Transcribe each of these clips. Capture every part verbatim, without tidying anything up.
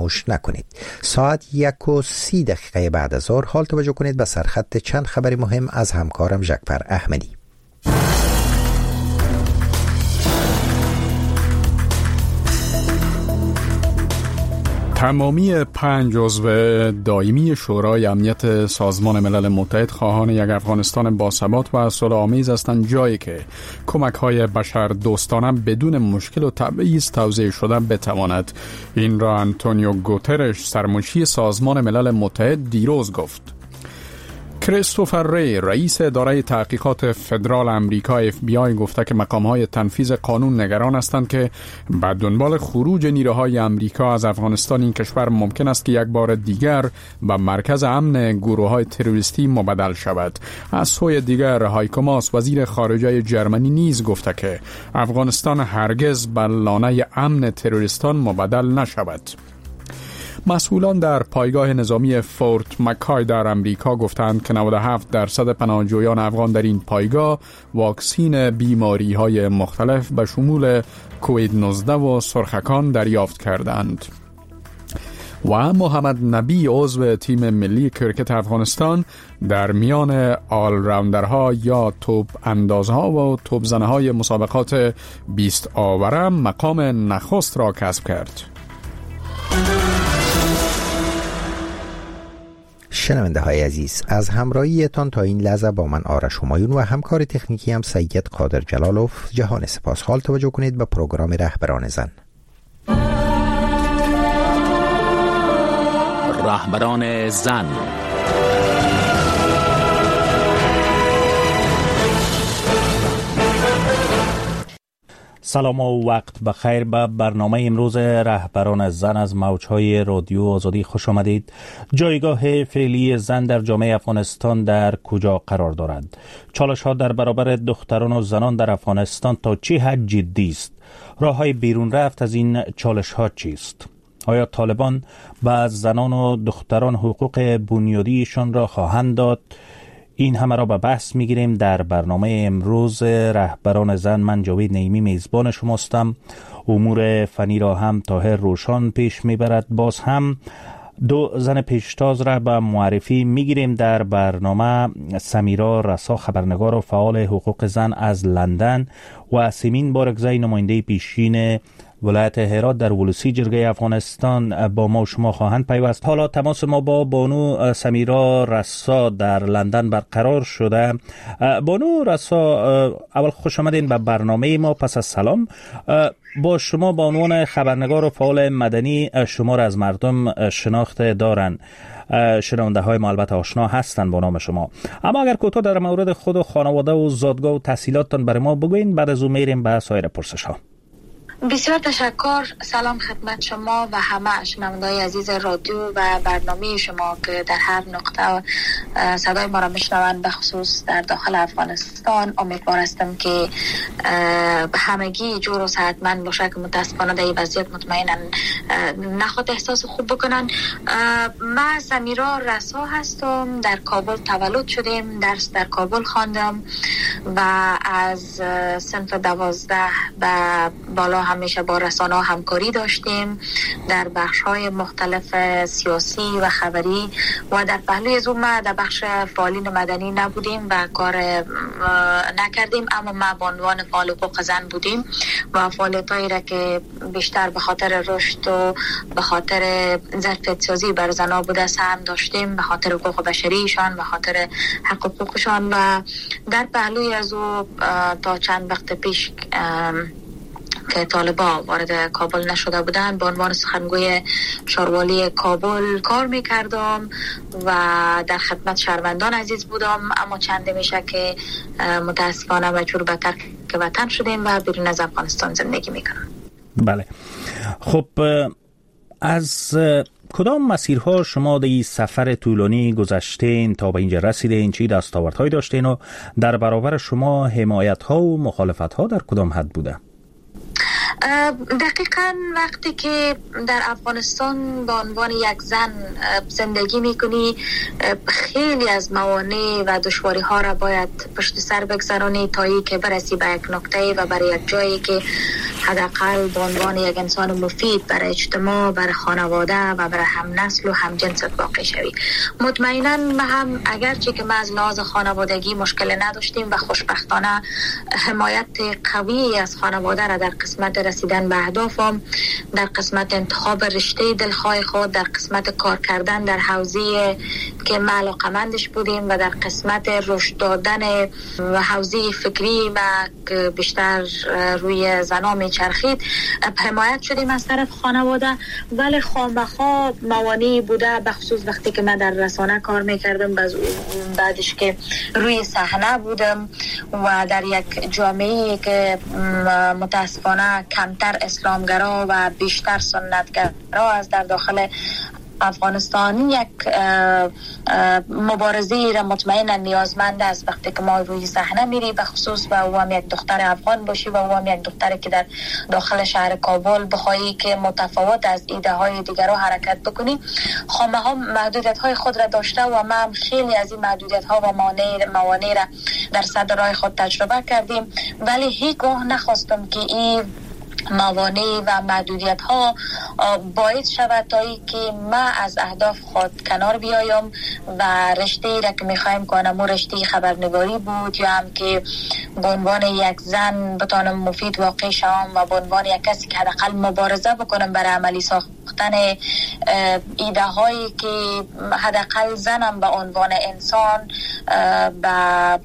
فراموش نکنید. ساعت یک و سی دقیقه بعد از ظهر حال توجه کنید به سرخط چند خبر مهم از همکارم ژکپر احمدی. تمامی پنج عضو دائمی شورای امنیت سازمان ملل متحد خواهان یک افغانستان باثبات و صلح‌آمیز هستند، جایی که کمک‌های بشر دوستانه بدون مشکل و تبعیض توزیع شده بتواند. این را آنتونیو گوترش، سرمنشی سازمان ملل متحد، دیروز گفت. کریستوفر ری، رئیس اداره تحقیقات فدرال امریکا اف بی آی، گفته که مقام‌های تنفیذ قانون نگران هستند که به دنبال خروج نیروهای امریکا از افغانستان این کشور ممکن است که یک بار دیگر به مرکز امن گروه‌های تروریستی مبدل شود. از سوی دیگر هایکو ماس، وزیر خارجه جرمنی، نیز گفته که افغانستان هرگز به لانه امن تروریستان مبدل نشود. مسئولان در پایگاه نظامی فورت مکای در امریکا گفتند که نود و هفت درصد پناهجویان افغان در این پایگاه واکسین بیماری های مختلف به شمول کووید نوزده و سرخکان دریافت کردند. و محمد نبی، عضو تیم ملی کرکت افغانستان، در میان آل راوندرها یا توپ اندازها و توپ زنهای مسابقات بیست آوره مقام نخست را کسب کرد. شنونده های عزیز، از همراهیتان تا این لحظه با من آرش همایون و همکار تکنیکی هم سید قادر جلالوف جهان سپاس. حال توجه کنید به پروگرام رهبران زن. رهبران زن. سلام و وقت بخیر. به برنامه امروز رهبران زن از موجهای رادیو آزادی خوش آمدید. جایگاه فعلی زن در جامعه افغانستان در کجا قرار دارد؟ چالش ها در برابر دختران و زنان در افغانستان تا چه حد جدی است؟ راه های بیرون رفت از این چالش ها چیست؟ آیا طالبان به زنان و دختران حقوق بنیادیشان را خواهند داد؟ این همه را به بحث میگیریم در برنامه امروز رهبران زن. من جاوید نعیمی میزبان شماستم. امور فنی را هم طاهر روشان پیش میبرد. باز هم دو زن پیشتاز را به معرفی میگیریم در برنامه: سمیرا رسا، خبرنگار و فعال حقوق زن از لندن، و سیمین بارگزای، نماینده پیشین ولایت هرات در ولسی جرگه افغانستان با ما و شما خواهند پیوست. حالا تماس ما با بانو سمیرا رسا در لندن برقرار شده. بانو رسا، اول خوش آمدین به برنامه ما. پس از سلام، با شما به عنوان خبرنگار و فعال مدنی شما را از مردم شناخت دارن. شنونده های ما البته آشنا هستند با نام شما، اما اگر کوتاه در مورد خود و خانواده و زادگاه و تحصیلاتتان برای ما بگوین، بعد از اون میریم به سایر پرسش ها. بسیار تشکر. سلام خدمت شما و همه شنونده‌های عزیز رادیو و برنامه شما که در هر نقطه صدای ما را میشنوند، به خصوص در داخل افغانستان. امیدوار هستم که همگی جور و صحتمند باشه که متاسفانه در این وضعیت مطمئنا نخواد احساس خوب بکنن. من سمیرا رسا هستم، در کابل تولد شدیم، درس در کابل خواندم و از صنف دوازده و بالا همیشه با رسانه همکاری داشتیم در بخش‌های مختلف سیاسی و خبری، و در پهلوی از اون ما در بخش فعالین مدنی نبودیم و کار نکردیم، اما ما به عنوان فعال حقوق زن بودیم و فعالیتایی را که بیشتر به خاطر رشد و به خاطر ظرفیت سازی بر زن‌ها بوده سهم داشتیم، به خاطر حقوق بشریشان، به خاطر حق حقوقشان. و در پهلوی از او تا چند وقت پیش که طالبان وارد کابل نشده بودن، به عنوان سخنگوی شاروالی کابل کار میکردم و در خدمت شهروندان عزیز بودم، اما چند میشه که متاسفانه مجبور به ترک وطن شدیم و بیرون از افغانستان زندگی میکنم. بله، خب از کدام مسیرها شما در این سفر طولانی گذشتین تا به اینجا رسیدین؟ چی دستاوردهایی داشتین و در برابر شما حمایت‌ها و مخالفت‌ها در کدام حد بوده؟ دقیقاً وقتی که در افغانستان به عنوان یک زن زندگی میکنی، خیلی از موانع و دشواری ها را باید پشت سر بگذرانی تا ای که برسی به یک نقطه و برای یک جایی که حداقل به عنوان یک انسان مفید برای اجتماع، برای خانواده و برای هم نسل و هم جنست واقع شوی. مطمئنا ما هم اگرچه که ما از لحاظ خانوادگی مشکل نداشتیم و خوشبختانه حمایت قوی از خانواده را در قسمت رسیدن به اهدافم، در قسمت انتخاب رشته دلخواه خود، در قسمت کار کردن در حوزه که ما علاقمندش بودیم و در قسمت رشد دادن حوزه فکری و بیشتر روی زنا میچرخید حمایت شدیم از طرف خانواده. ولی خامخا موانعی بوده، بخصوص وقتی که من در رسانه کار میکردم، بعدش که روی صحنه بودم و در یک جامعه که متاسفانه کمتر اسلامگرا و بیشتر سنتگرا از در داخل افغانستان، یک مبارزه را مطمئنا نیازمند است وقتی که ما روی صحنه میری، به خصوص و او هم یک دختر افغان باشی و او هم یک دختری که در داخل شهر کابل بخوایی که متفاوت از ایده های دیگر رو حرکت بکنی. خامه ها محدودیت های خود را داشته و ما هم خیلی از این محدودیت ها و موانع را در صدر راه خود تجربه کردیم، ولی هیچگاه نخواستم که این موانع و محدودیت ها باعث شود تا ای که ما از اهداف خود کنار بیایم و رشته را که میخوایم کنم و رشته خبرنگاری بود، یا هم که به عنوان یک زن بتانم مفید واقع شوم و به عنوان یک کسی که حداقل مبارزه بکنم برای عملی ساختن ایده هایی که حداقل زنم به عنوان انسان به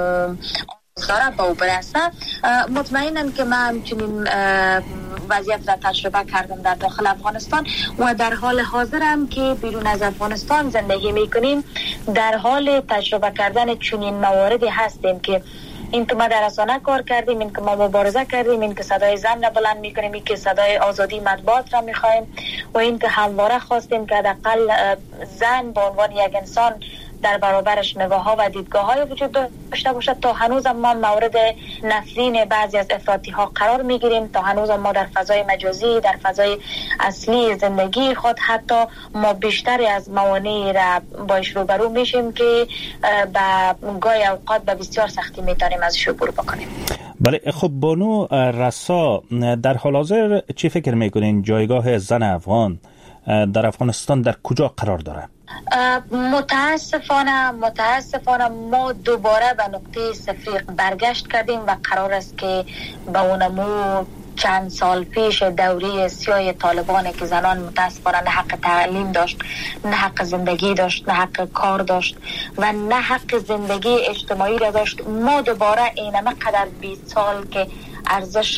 داره با او برسه. مطمئنم که من همچنین وضعیت را تجربه کردم در داخل افغانستان و در حال حاضرم که بیرون از افغانستان زندگی میکنیم در حال تجربه کردن چنین مواردی هستیم که این که ما در رسانه کار کردیم، این که ما مبارزه کردیم، این که صدای زن را بلند میکنیم، این که صدای آزادی مطبوعات را میخوایم و این که همواره خواستیم که حداقل زن به عنوان یک انسان در برابرش نگاه ها و دیدگاه های وجود داشته باشد. تا هنوز ما مورد نفرین بعضی از افراطی ها قرار میگیریم، تا هنوز ما در فضای مجازی، در فضای اصلی زندگی خود حتی ما بیشتری از موانعی را باش روبرو میشیم که به گاهی اوقات به بسیار سختی میتونیم ازش عبور بکنیم. بله، خب بانو رسا، در حال حاضر چی فکر میکنین جایگاه زن افغان در افغانستان در کجا قرار داره؟ متاسفانه متاسفانه ما دوباره به نقطه صفر برگشت کردیم و قرار است که به اونمو چند سال پیش دوره سیاه طالبانه که زنان متاسفانه نه حق تعلیم داشت، نه حق زندگی داشت، نه حق کار داشت و نه حق زندگی اجتماعی را داشت، ما دوباره اینمه قدر بیست سال که ارزش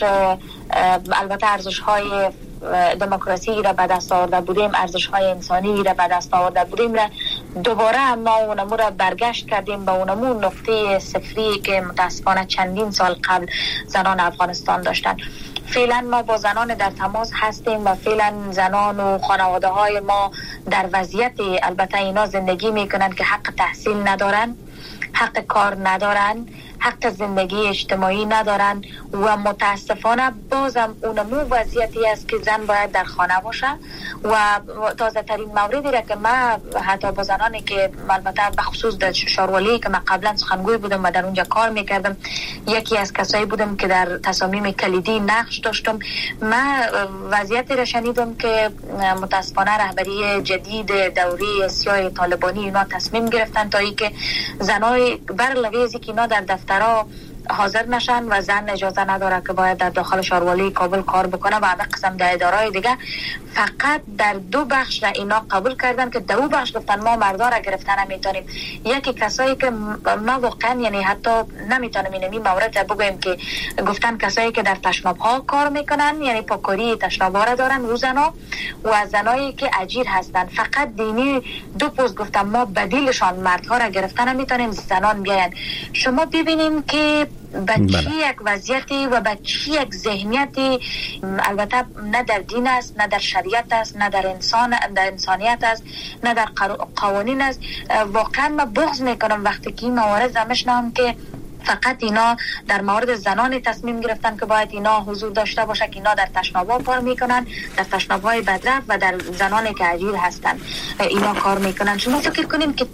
البته ارزش های دموکراسی را به دست آورده بودیم، ارزش های انسانی را به دست آورده بودیم را دوباره ما اونمو را برگشت کردیم به اونمو نقطه صفری که متاسفانه چندین سال قبل زنان افغانستان داشتن. فعلا ما با زنان در تماس هستیم و فعلا زنان و خانواده های ما در وضعیت، البته اینا زندگی میکنن که حق تحصیل ندارن، حق کار ندارن، حق زندگی اجتماعی ندارن و متاسفانه بازم اونمو وضعیتی است که زن باید در خانه باشه. و تازه ترین موردی را که ما حتی با زنانی که البته بخصوص در شاروالی که من قبلا سخنگوی بودم و در اونجا کار میکردم، یکی از کسایی بودم که در تصامیم کلیدی نقش داشتم، من وضعیتی را شنیدم که متاسفانه رهبری جدید دوره سیاه طالبانی اینا تصمیم گرفتن تا ای که زنای بر لویزی که اینا در دفترها حاضر نشن و زن اجازه نداره که باید در داخل شاروالی کابل کار بکنه و همه قسم در ادارهای دیگه، فقط در دو بخش را اینا قبول کردن که دو بخش گفتن ما مردا را گرفتن نمیتونیم. یکی کسایی که ما واقعا یعنی حتی نمیتونیم اینمی مورد را بگویم که گفتن کسایی که در تشناب ها کار میکنن، یعنی پاکاری تشناب ها را دارن و زنا و زنایی که اجیر هستن، فقط دینی دو پوز گفتن ما بدیلشان مردها را گرفتن نمیتونیم، زنان بیاین. شما ببینیم که به چی یک وضعیتی و به چی یک ذهنیتی، البته نه در دین است، نه در شریعت است، نه در انسان در انسانیت است، نه در قوانین است. واقعا من بغض میکنم وقتی که این موارد زمشنم که فقط اینا در مورد زنان تصمیم گرفتن که باید اینا حضور داشته باشه که اینا در تشناب‌ها کار میکنن، در تشناب‌های بدرفت و در زنانی که اجیر هستن اینا کار میکنن. شما فکر کنیم که چه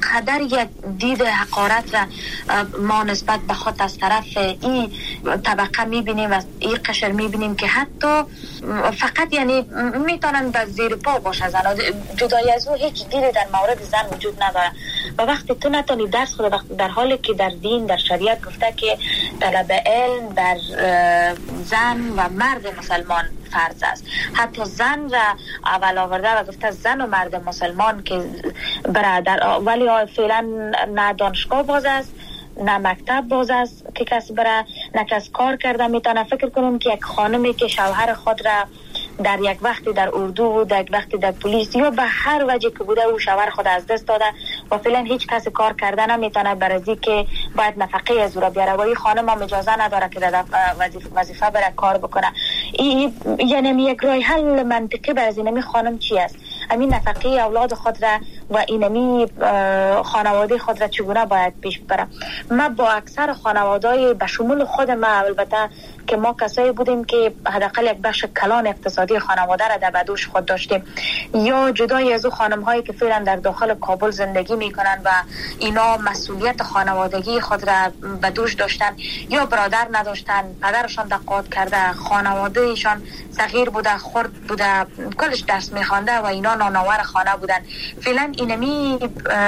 انقدر یک دید حقارت را ما نسبت به خود از طرف این طبقه میبینیم و این قشر میبینیم که حتی فقط یعنی میتونن به زیر پا باشه زن. جدای از او هیچ دیدی در مورد زن وجود نداره و وقتی تو نتونی درس خود در حالی که در دین در شریعت گفته که طلب علم در زن و مرد مسلمان فرض است. حتی زن را اول آورده و گفته زن و مرد مسلمان که برادر، ولی فعلا نه دانشگاه باز است نه مکتب باز است که کس بره، نه کس کار کرده میتونه. فکر کنم که یک خانمی که شوهر خود را در یک وقتی در اردو و در یک وقتی در پلیس یا به هر وجه که بوده او شوهر خود از دست داده و فعلا هیچ کسی کار کرده نمیتونه برای که باید نفقه از او را بیاره و این خانم هم اجازه نداره که در وظیفه وظیفه بره کار بکنه. این یعنی یک راه حل منطقی برای اینمی خانم چی است؟ همین نفقه اولاد خود را و اینمی خانواده خود را چگونه باید پیش ببره. ما با اکثر خانواده‌های به شمول خود ما البته که ما کسایی بودیم که حداقل یک بخش کلان اقتصادی خانواده را در بدوش خود داشتیم، یا جدای از او خانم هایی که فعلا در داخل کابل زندگی میکنن و اینا مسئولیت خانوادگی خود را بدوش داشتن یا برادر نداشتن، پدرشان تقاعد کرده، خانواده ایشان صغیر بوده، خرد بوده، کلش درس میخوانده و اینا نانآور خانه بودن. فعلا اینمی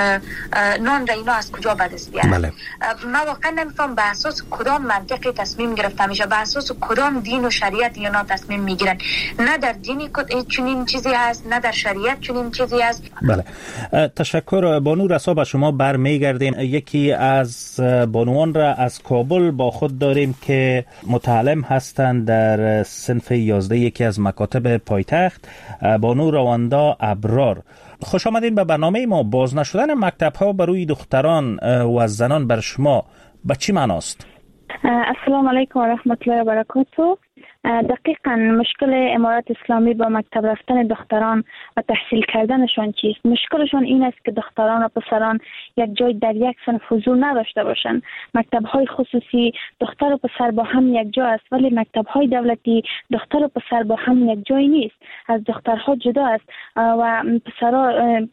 نان را اینا از کجا به دست بیارن؟ بله. ما واقعا نمیفهم به اساس کدام منطقی تصمیم گرفته میشه، به اساس کدام دین و شریعت اینا تصمیم میگیرن. نه در دینی چنین چیزی هست، نه در شریعت چنین چیزی هست. بله. تشکر بانو رسا، به شما برمیگردیم. یکی از بانوان را از کابل با خود داریم که متعلم هستند در صنف یازده یکی از مکاتب پایتخت، بانو رواندا ابرار. خوش آمدین به برنامه ما. باز نشدن مکتب ها برای دختران و زنان بر شما به چی معناست؟ السلام علیکم و رحمت الله و برکاته. دقیقاً مشکل امارت اسلامی با مکتب رفتن دختران و تحصیل کردنشان چیست؟ مشکلشان این است که دختران و پسران یک جای در یک صنف حضور نداشته باشند. مکتب‌های خصوصی دختر و پسر با هم یک جا است، ولی مکتب‌های دولتی دختر و پسر با هم یک جای نیست. از دخترها جدا است و پسرها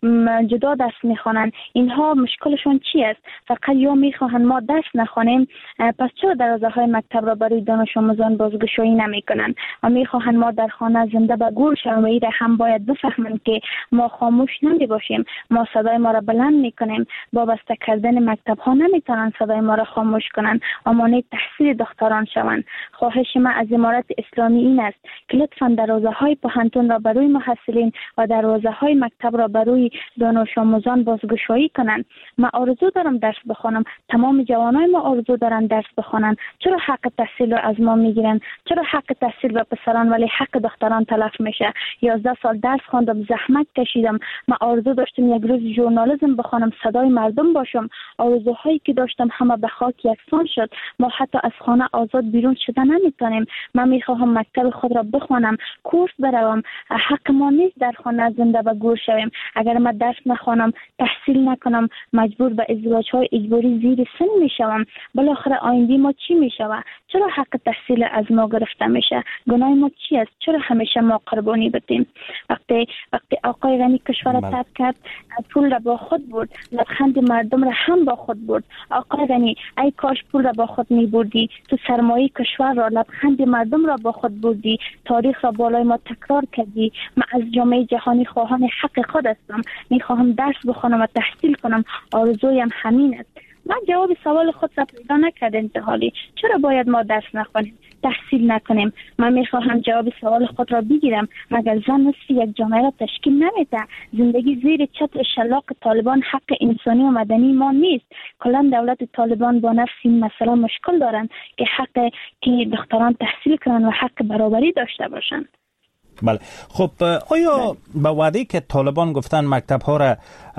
جدا درس می‌خوانند. اینها مشکلشان چی است؟ فقط یا می‌خواهند ما درس نخوانیم، پس چرا دروازه‌های مکتب را برای دانش آموزان بازگشایی نمی‌کنند و می‌خواهند ما در خانه زنده به گور شویم؟ و ایره هم باید بفهمند که ما خاموش نمی باشیم. ما صدای ما را بلند می‌کنیم. با بسته کردن مکتب‌ها نمی‌توانند صدای ما را خاموش کنند و مانع تحصیل دختران شوند. خواهش ما از امارت اسلامی این است که لطفاً دروازه‌های پوهنتون را برای محصلین و دروازه‌های مکتب را برای دانش آموزان بازگشایی کنند. ما آرزو دارم درس بخوانم، تمام جوانای ما آرزو دارن درس بخوانند. چرا حق تحصیل را از ما میگیرن؟ چرا حق تحصیل به پسران ولی حق دختران تلف میشه؟ یازده سال درس خواندم، زحمت کشیدم. ما آرزو داشتم یک روز ژورنالیسم بخوانم، صدای مردم باشم. آرزوهایی که داشتم همه به خاک یکسان شد. ما حتی از خانه آزاد بیرون شده نمیتونیم. من میخواهم مکتب خود را بخوانم، کورس بروم. حق ما نیست در خانه زنده به گور شویم. اگر من درس نخوانم، تحصیل نکنم، مجبور به ازدواج های اجباری زیر سن میشوم. بالاخره آینده ما چی میشود؟ چرا حق تحصیل از ما گرفته میشه؟ گناه ما چی است؟ چرا همیشه ما قربانی بدیم؟ وقتی وقتی آقای غنی کشور را ترک کرد، پول را با خود برد، لبخند مردم را هم با خود برد. آقای غنی، ای کاش پول را با خود می بردی. تو سرمایه کشور را، لبخند مردم را با خود بردی. تاریخ را بالای ما تکرار کردی. من از جامعه جهانی خواهان حق خود هستم. میخواهم درس بخوانم و تحصیل کنم. آرزویم همین است. من جواب سوال خود را پیدا نکرد انتحالی. چرا باید ما درس نخوانیم، تحصیل نکنیم؟ من میخواهم جواب سوال خود را بگیرم. مگر زن نصف یک جامعه را تشکیل نمیده؟ زندگی زیر چتر شلاق طالبان حق انسانی و مدنی ما نیست. کلا دولت طالبان با نفس این مسئله مشکل دارند که حق که دختران تحصیل کنند و حق برابری داشته باشند. بله. خب آیا به وعده که طالبان گفتن مکتب ها را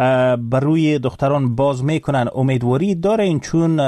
بر روی دختران باز میکنن امیدواری دارین؟ چون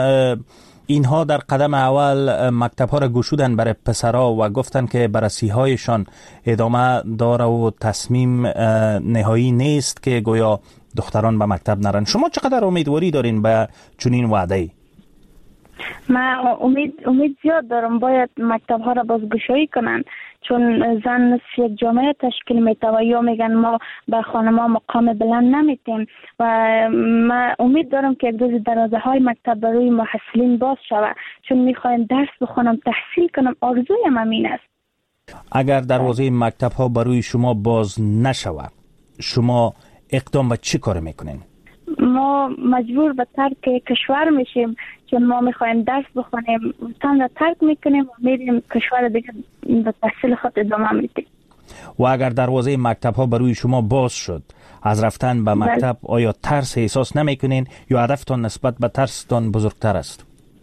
اینها در قدم اول مکتب ها را گشودن برای پسرها و گفتن که بررسی هایشان ادامه داره و تصمیم نهایی نیست که گویا دختران به مکتب نرن. شما چقدر امیدواری دارین به چنین وعده ای؟ من امید امید زیاد دارم باید مکتب ها را بازگشایی کنن. چون زن نصف یک جامعه تشکیل میده و یا میگن ما به خانم‌ها مقام بلند نمیتیم و من امید دارم که یک روز دروازه های مکتب برای محصلین باز شود، چون میخوایم درس بخونم، تحصیل کنم، آرزویم همین است. اگر دروازه مکتب ها برای شما باز نشود، شما اقدام به چی کار میکنین؟ ما مجبور به ترک کشور میشیم، چون ما میخوایم درس بخونیم، وطن را ترک میکنیم و میریم کشور دیگه به تحصیل خود ادامه میدیم. و اگر دروازه مکتب ها برای شما باز شد، از رفتن به مکتب آیا ترس احساس نمیکنین یا هدفتان نسبت به ترستان بزرگتر است؟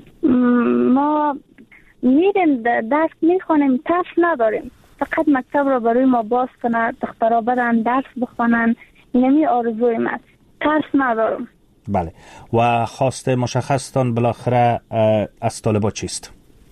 ما میریم درس میخونیم، ترس نداریم، فقط مکتب را برای ما باز کنه، دخترها برن درس بخونن، اینمی آرزویم است، ترس ندارم. بله. و خواست مشخصتان بالاخره از طالبا چیست؟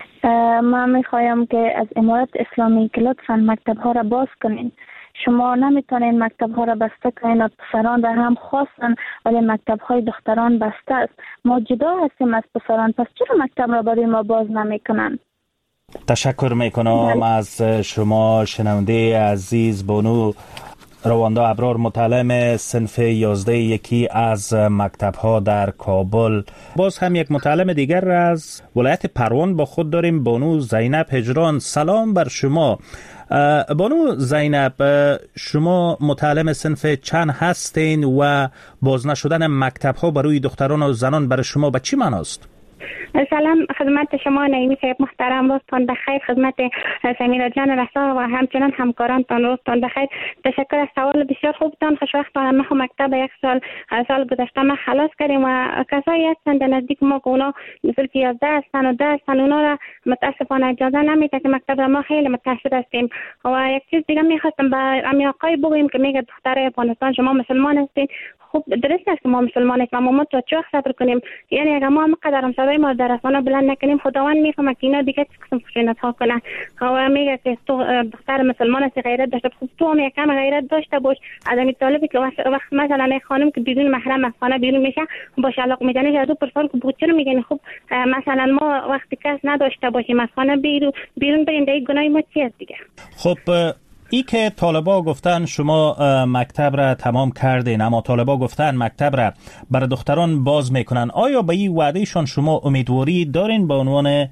من میخوایم که از امارت اسلامی که لطفاً مکتب ها را باز کنین. شما نمیتونین مکتب ها را بسته کنین، پسران را هم خواستن ولی مکتب های دختران بسته است. ما جدا هستیم از پسران، پس چرا مکتب را برای ما باز نمیکنن؟ تشکر میکنم از شما شنونده عزیز بانو رواندا ابرار، متعلم صنف یازده یکی از مکتب ها در کابل. باز هم یک متعلم دیگر از ولایت پروان با خود داریم، بانو زینب هجران. سلام بر شما بانو زینب، شما متعلم صنف چند هستین و باز نشدن مکتب ها برای دختران و زنان برای شما به چی معناست؟ سلام خدمت شما نعیمی صاحب محترم، روزتان بخیر. خدمت سمیرا جان رسا و همچنان همکارانتان روزتان بخیر. تشکر از سوال بسیار خوبتان. خوشوقتان ما مکتب یک سال سال گذشته ما خلاص کردیم و کسایی هستند در نزدیک ما که اونا مثل که یازده هستند و ده هستند، اونا را متاسفانه اجازه نمیده که مکتب ما خیلی متأثر هستیم. و یک چیز دیگه میخواستم به امی آقای بگویم که میگه دختر افغانستان شما مسلمان هستین. خب درست است که ما مسلمان هستیم، اما ما تو چه صبر کنیم؟ یعنی اگر ما مقدر هم صدای ما در رسانه بلند نکنیم، خداوند میفهمه که اینا دیگه چه قسم خشونت ها کنن. و میگه که تو دختر مسلمان هستی، غیرت داشته، خب تو هم یکم غیرت داشته باش. از این طالبی که وقت مثلا یک خانم که بدون محرم از خانه بیرون میشه باش علاقه میزنه، از دو پرسان که بود چرا میگن خب مثلا ما وقتی کس نداشته باشیم از خانه بیرون بیرون بریم، دیگه گناه ما چی است دیگه؟ خب ای که طالبا گفتن شما مکتب را تمام کردین، اما طالبا گفتن مکتب را برای دختران باز میکنن، آیا به این وعدهشان شما امیدواری دارین به عنوان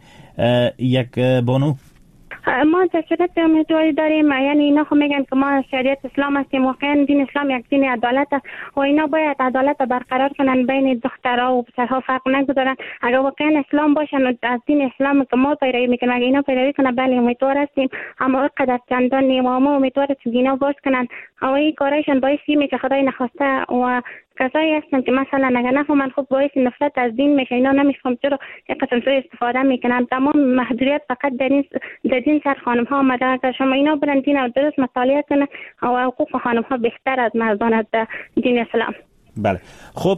یک بانو؟ ما تشریعات امیدواری داریم، یعنی اینا خب میگن که ما شریعت اسلام هستیم، واقعا دین اسلام یک دین عدالت است و اینا باید عدالت برقرار کنن بین دخترها و پسرها، فرق نگذارن. اگر واقعا اسلام باشن و از دین اسلام که ما پیروی میکنن، اگر اینا پیروی کنن بله امیدوار هستیم، اما قدر چندان نیم و ما امیدوار هستیم اینا باز کنن. اما این کارایشان باعث میشه که خدای نخواسته و کسایی هستن که مثلا اگر نفهمن خب باعث نفرت از دین میشه، اینا نمیفهم چرا یک قسم سوی استفاده میکنن. تمام محدودیت فقط در این در دین سر خانم ها آمده. اگر شما اینا برن دین و درست مطالعه کنن و حقوق خانم ها بهتر از مردان از دین اسلام. بله. خب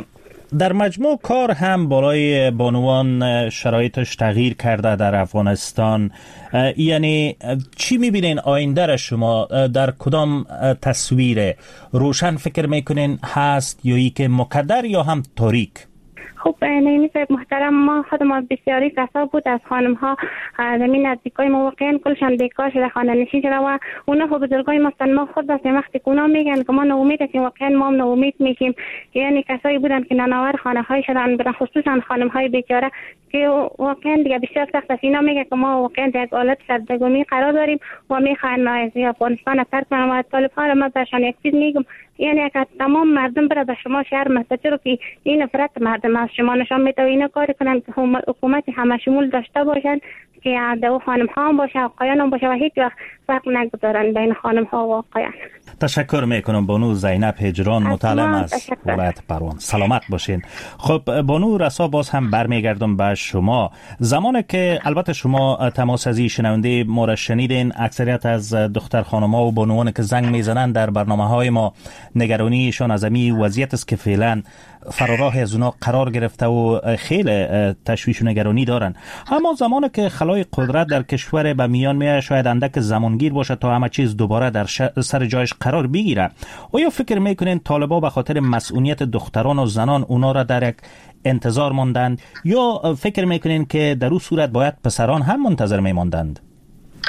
در مجموع کار هم برای بانوان شرایطش تغییر کرده در افغانستان. یعنی چی میبینین آینده را شما در کدام تصویر روشن فکر میکنین هست یا ای که مقدر یا هم تاریک؟ خب نعیمی صاحب محترم، ما خود ما بسیاری کسا بود از خانم ها زمین نزدیکای ما واقعا کلشان بیکار شده، خانه نشین شده و اونا خب بزرگای ما هستن. ما خود بس وقتی که اونا میگن که ما ناامید هستیم، واقعا ما هم ناامید میشیم. یعنی کسایی بودن که نانآور خانه های شدن، به خصوصا خانم های بیچاره که واقعا دیگه بسیار سخت است. اینا میگه که ما واقعا در یک حالت سربگونی قرار داریم و میخواین از افغانستان ترک کنیم. و طالب ها ما برشان یک چیز میگم، یعنی اگر تمام مردم بره به شما شهر مثلا چرا که این نفرت مردم از شما نشان میده و اینا کار کنن که حکومت همه شمول داشته باشن که دو خانم ها هم باشه آقایان هم باشه و هیچ وقت فرق نگذارن بین خانم ها و آقایان. تشکر میکنم بانو زینب هجران، متعلم از ولایت پروان. سلامت باشین. خب بانو رسا، باز هم برمیگردم به شما. زمانی که البته شما تماس از شنونده ما را شنیدین، اکثریت از دختر خانم‌ها و بانوان که زنگ میزنن در برنامه‌های ما نگرانیشان از امی وضعیت است که فعلا فراراه از اونا قرار گرفته و خیلی تشویش و نگرانی دارن. اما زمانی که خلای قدرت در کشور به میان میاد، شاید اندک زمانگیر باشه تا همه چیز دوباره در سر جایش قرار بگیره. آیا فکر میکنین طالبا به خاطر مسئولیت دختران و زنان اونا را در یک انتظار ماندند یا فکر میکنین که در اون صورت باید پسران هم منتظر میماندند؟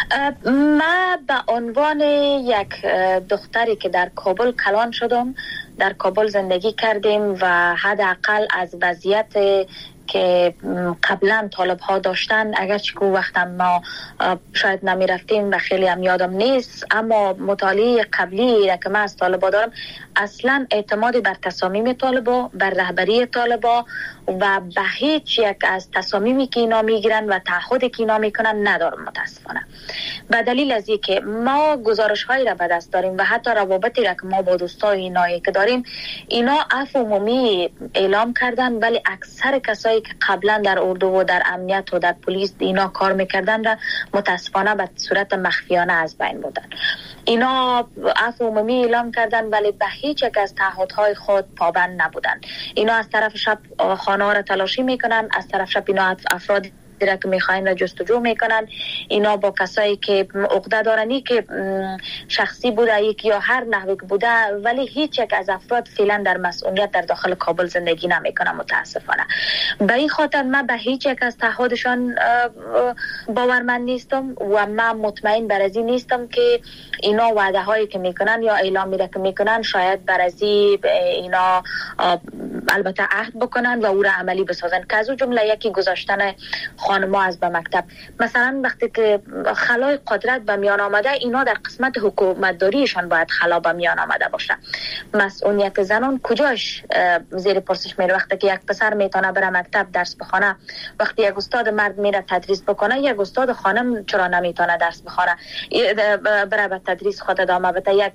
من به عنوان یک دختری که در کابل کلان شدم، در کابل زندگی کردیم و حداقل از وضعیت که قبلا طالب ها داشتن، اگرچه که وقتا ما شاید نمی رفتیم و خیلی هم یادم نیست، اما مطالعه قبلی را که من از طالبا دارم اصلا اعتمادی بر تصامیم طالبا، بر رهبری طالبا و به هیچ یک از تصامیمی که اینا میگیرن و تعهدی که اینا میکنن ندارم متاسفانه. به دلیل از اینکه ما گزارش هایی را به دست داریم و حتی روابطی را که ما با دوستای اینایی که داریم، اینا عفو عمومی اعلام کردن، ولی اکثر کسایی که قبلا در اردو و در امنیت و در پلیس اینا کار میکردن را متاسفانه به صورت مخفیانه از بین بردن. اینا عفو عمومی اعلام کردن ولی به هیچ یک از تعهدهای خود پابند نبودن. اینا از طرف شب خانه ها را تلاشی میکنن، از طرف شب اینا افراد را که میخواین را جستجو میکنن. اینا با کسایی که عقده دارنی که شخصی بوده یکی یا هر نحوی بوده، ولی هیچ یک از افراد فعلا در مسئولیت در داخل کابل زندگی نمیکنه متاسفانه. به این خاطر من به هیچ یک از تعهدشان باورمند نیستم و من مطمئن بر از این نیستم که اینا وعده هایی که میکنن یا اعلامی را که میکنن شاید بر از اینا البته عهد بکنن و او را عملی بسازن، که از اون جمله یکی گذاشتن خانم‌ها از به مکتب. مثلا وقتی که خلای قدرت به میان آمده، اینا در قسمت حکومتداریشان باید خلا به میان آمده باشه. مسئولیت زنان کجاش زیر پرسش میره؟ وقتی که یک پسر میتونه بره مکتب درس بخونه، وقتی یک استاد مرد میره تدریس بکنه، یک استاد خانم چرا نمیتونه درس بخونه بره به تدریس خود ادامه بده؟ یک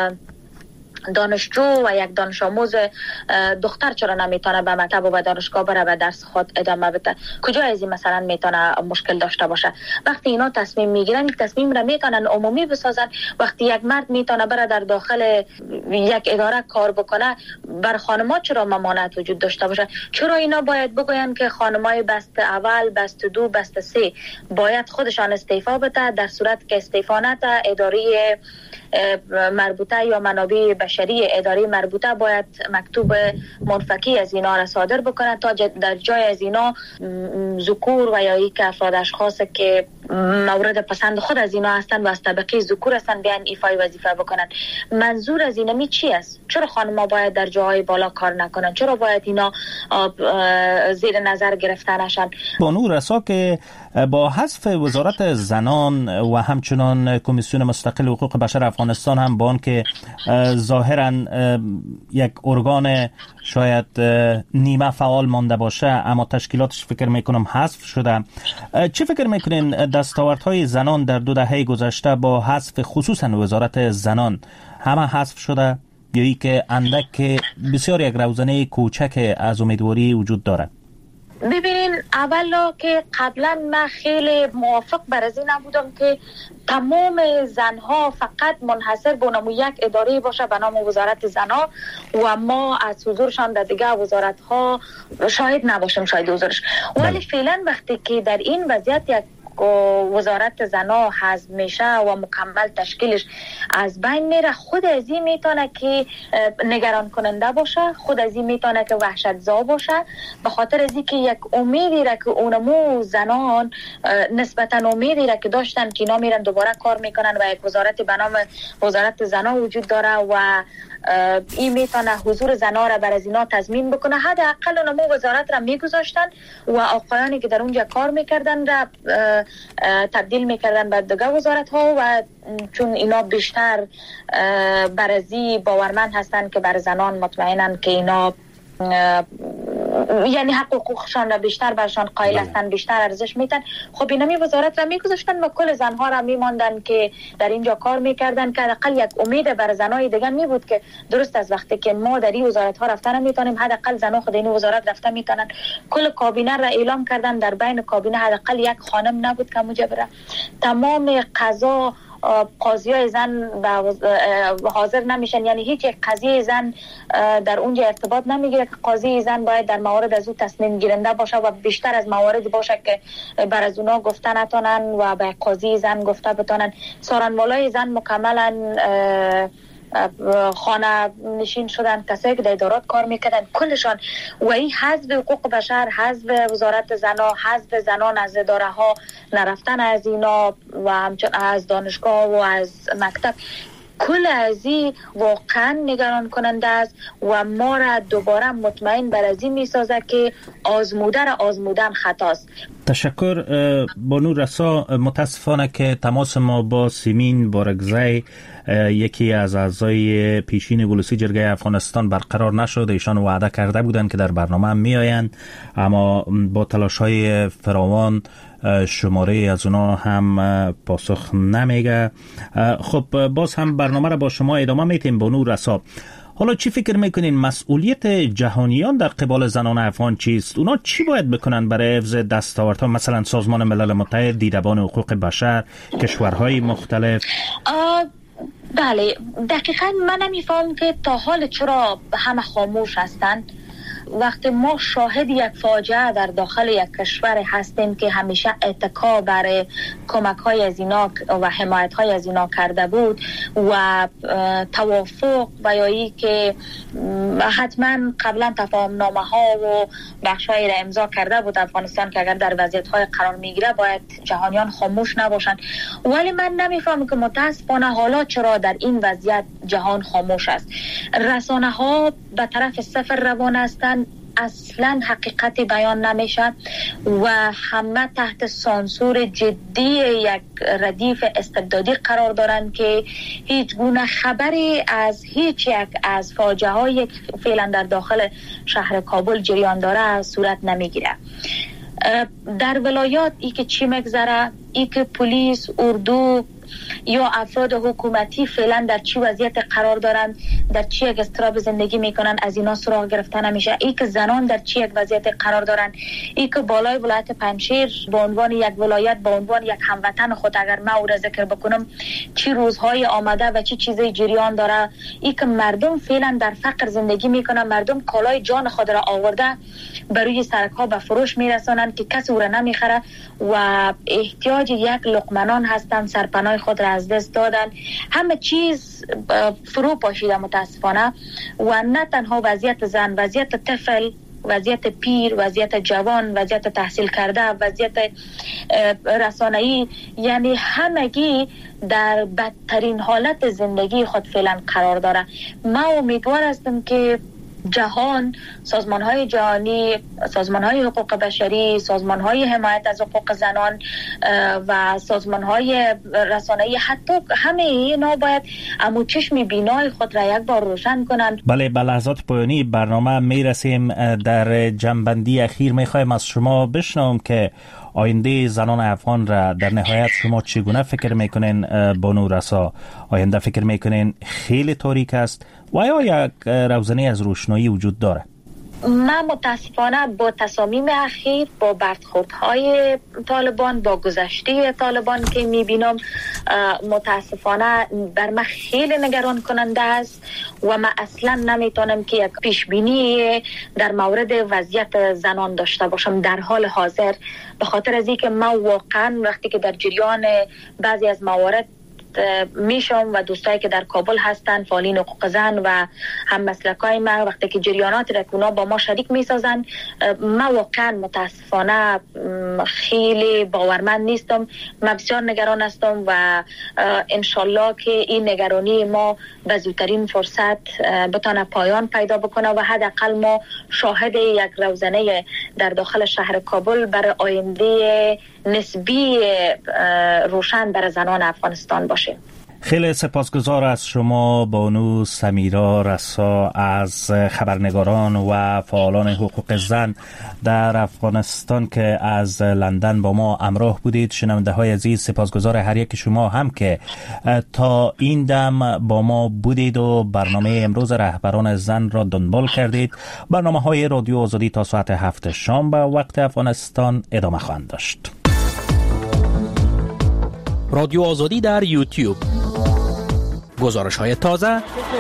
دانشجو و یک دانش آموز دختر چرا نمیتونه به مکتب و به دانشگاه بره و درس خود ادامه بده؟ کجا از این مثلا میتونه مشکل داشته باشه؟ وقتی اینا تصمیم میگیرن، تصمیم را میتونن عمومی بسازن. وقتی یک مرد میتونه بره در داخل یک اداره کار بکنه، بر خانم‌ها چرا ممانعت وجود داشته باشه؟ چرا اینا باید بگوین که خانم‌های بست اول، بست دو، بست سه باید خودشان استعفا بده؟ در صورت که استعفا نده، اداره مربوطه یا منابع بشری اداره مربوطه باید مکتوب منفکی از اینا را صادر بکنه تا در جای از اینا ذکور و یا یک افراد اشخاص که مورد پسند خود از اینا هستن و از طبقه ذکور هستن بیان ایفای وظیفه بکنن. منظور از اینا می چی است؟ چرا خانم‌ها باید در جاهای بالا کار نکنن؟ چرا باید اینا زیر نظر گرفته نشن؟ بانو رسا که با حذف وزارت زنان و همچنان کمیسیون مستقل حقوق بشر افغانستان هم با آن که ظاهراً یک ارگان شاید نیمه فعال مانده باشه، اما تشکیلاتش فکر میکنم حذف شده. چی فکر میکنین دستاوردهای زنان در دو دهه گذشته با حذف خصوصاً وزارت زنان همه حذف شده یا ای که اندک که بسیار یک روزنه کوچک از امیدواری وجود داره؟ ببینین، اولا که قبلا من خیلی موافق بر از این نبودم که تمام زنها فقط منحصر به نام یک اداره باشه به نام وزارت زنها و ما از حضورشان در دیگه وزارت ها شاهد نباشیم شاهد حضورش. ولی فعلا وقتی که در این وضعیت یک وزارت زنا حذف میشه و مکمل تشکیلش از بین میره، خود از این میتونه که نگران کننده باشه، خود از این میتونه که وحشت زا باشه، به خاطر از این که یک امیدی را که اونمو زنان نسبتا امیدی را که داشتن که اینا میرن دوباره کار میکنن و یک وزارت به نام وزارت زنا وجود داره و این میتونه حضور زنا را بر از اینا تضمین بکنه، حداقل اونمو وزارت را میگذاشتن و آقایانی که در اونجا کار میکردن را تبدیل میکردن به دیگه وزارت ها و چون اینا بیشتر برازی باورمند هستن که بر زنان مطمئنن که اینا یعنی حق حقوقشان را بیشتر برشان قائل هستن، بیشتر ارزش میتن، خب اینا می وزارت را میگذاشتن و کل زنها را میماندن که در اینجا کار میکردن که حداقل یک امید بر زنای دیگه می بود که درست از وقتی که ما در این وزارت ها رفتن میتونیم، حداقل زنها خود این وزارت رفته میتونن. کل کابینه را اعلام کردن، در بین کابینه حداقل یک خانم نبود که اونجا بره. تمام قضا قاضی های زن حاضر نمیشن، یعنی هیچ یک قضیه زن در اونجا ارتباط نمیگیره که قاضی زن باید در موارد از او تصمیم گیرنده باشه و بیشتر از موارد باشه که بر از اونا گفته نتونن و به قاضی زن گفته بتونن. سارنوالای زن مکملا خانه نشین شدن، کسایی که در ادارات کار میکردن کلشان و این حزب حقوق بشر، حزب وزارت زنا، حزب زنان از اداره ها نرفتن از اینا و همچنین از دانشگاه و از مکتب، کل از این واقعا نگران کننده است و ما را دوباره مطمئن بر از این می سازه که آزموده را آزمودن خطاست. تشکر بانو رسا. متاسفانه که تماس ما با سیمین بارگزی یکی از اعضای پیشین ولسی جرگه افغانستان برقرار نشد. ایشان وعده کرده بودند که در برنامه هم می آیند، اما با تلاش‌های فراوان شماره از اونا هم پاسخ نمیگه. خب باز هم برنامه را با شما ادامه میتیم. بانو رسا، حالا چی فکر میکنین مسئولیت جهانیان در قبال زنان افغان چیست؟ اونا چی باید بکنن برای حفظ دستاوردها، مثلا سازمان ملل متحد، دیدبان حقوق بشر، کشورهای مختلف؟ بله، دقیقا من نمیفهم که تا حال چرا همه خاموش هستند. وقتی ما شاهد یک فاجعه در داخل یک کشور هستیم که همیشه اتکا برای کمک های از اینا و حمایت های از اینا کرده بود و توافق و یایی که حتما قبلا تفاهم نامه ها و بخش های را امضا کرده بود افغانستان که اگر در وضعیت های قرار میگیره باید جهانیان خاموش نباشند، ولی من نمیفهمم که متاسفانه حالا چرا در این وضعیت جهان خاموش است. رسانه ها به طرف صفر روان هستند، اصلا حقیقتی بیان نمیشه و همه تحت سانسور جدی یک ردیف استبدادی قرار دارند که هیچ گونه خبری از هیچ یک از فاجعه های فعلا در داخل شهر کابل جریان داره صورت نمیگیره. در ولایات ای که چی مگذره، ای که پلیس، اردو یا افراد حکومتی فعلا در چی وضعیت قرار دارند، در چی یک اضطراب زندگی میکنن، از اینا سراغ گرفته نمیشه. ای که زنان در چی یک وضعیت قرار دارند، ای که بالای ولایت پنجشیر به عنوان یک ولایت، به عنوان یک هموطن خود اگر من او را ذکر بکنم، چی روزهای آمده و چی چیزای جریان داره، ای که مردم فعلا در فقر زندگی میکنن، مردم کالای جان خود را آورده بروی سرک ها به فروش میرسانن که کسی او را نمیخره و احتیاج یک لقمنان هستن، سرپناه خود را از دست دادن، همه چیز فرو پاشیده متاسفانه و نه تنها وضعیت زن، وضعیت طفل، وضعیت پیر، وضعیت جوان، وضعیت تحصیل کرده، وضعیت رسانه‌ای، یعنی همگی در بدترین حالت زندگی خود فعلا قرار داره. ما امیدوار هستم که جهان، سازمان‌های جهانی، سازمان‌های حقوق بشری، سازمان‌های حمایت از حقوق زنان و سازمان‌های رسانه‌ای، حتی همه اینا باید امو چشم بینای خود را یک بار روشن کنند. بله، به لحظات پایانی برنامه میرسیم. در جنبندی اخیر میخوایم از شما بشنوم که آینده زنان افغان را در نهایت شما چگونه فکر میکنین؟ بانو رسا، آینده فکر میکنین خیلی تاریک است و یا یک روزنه از روشنایی وجود داره؟ من متاسفانه با تصامیم اخیر، با برخوردهای طالبان، با گذشته طالبان که میبینم، متاسفانه بر من خیلی نگران کننده است و من اصلا نمیتونم که یک پیشبینی در مورد وضعیت زنان داشته باشم در حال حاضر، به خاطر از اینکه من واقعا وقتی که در جریان بعضی از موارد میشم و دوستایی که در کابل هستن، فعالین حقوق زن و هم مسلکای ما، وقتی که جریانات رکونا با ما شریک میسازن، ما واقعا متاسفانه خیلی باورمند نیستم. من بسیار نگران هستم و انشالله که این نگرانی ما به زودترین فرصت بتونه پایان پیدا بکنه و حداقل ما شاهد یک روزنه در داخل شهر کابل برای آینده نسبی روشن برای زنان افغانستان باشه. خیلی سپاسگزار از شما بانو سمیرا رسا، از خبرنگاران و فعالان حقوق زن در افغانستان که از لندن با ما همراه بودید. شنونده های عزیز، سپاسگزار هر یک شما هم که تا این دم با ما بودید و برنامه امروز رهبران زن را دنبال کردید. برنامه های رادیو آزادی تا ساعت هفت شام به وقت افغانستان ادامه خواهند داشت. رادیو آزادی در یوتیوب، گزارش‌های تازه،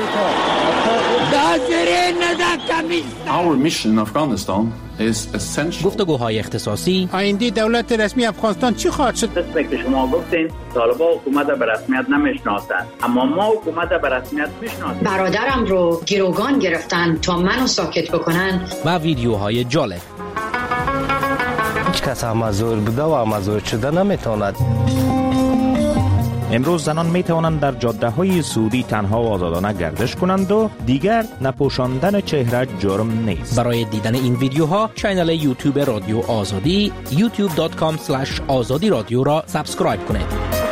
Our mission in Afghanistan is essential. گفتگوهای اختصاصی، آینده دولت رسمی افغانستان چی خواهد شد؟ قسمی که شما گفتین طالبان حکومت به رسمیت نمیشناسند، اما ما حکومت به رسمیت میشناسیم. برادرم رو گروگان گرفتن تا منو ساکت بکنن و ویدیوهای جالب. هیچ کس امازور بوده و امازور شده نمیتواند. امروز زنان می توانند در جاده های سعودی تنها و آزادانه گردش کنند و دیگر نپوشاندن چهره جرم نیست. برای دیدن این ویدیوها کانال یوتیوب رادیو آزادی یوتیوب دات کام اسلش آزادی رادیو را سابسکرایب کنید.